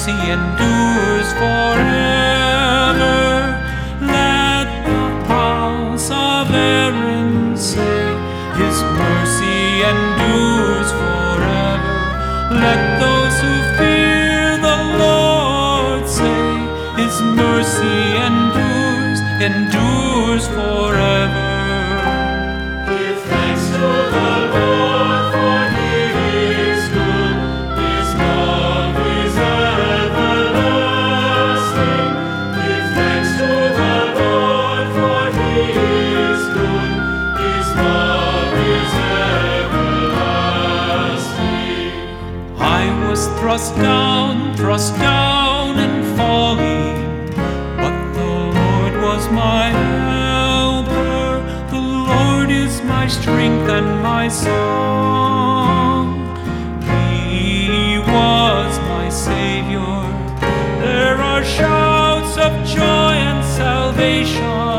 mercy endures forever. Let the house of Aaron say, His mercy endures forever. Let those who fear the Lord say, His mercy endures forever. Give thanks to the Lord, for He is good. His love is everlasting. Give thanks to the Lord, for He is good. His love is everlasting. I was thrust down and falling, but the Lord was my helper. The Lord is my strength and my song. He was my Savior. There are shouts of joy and salvation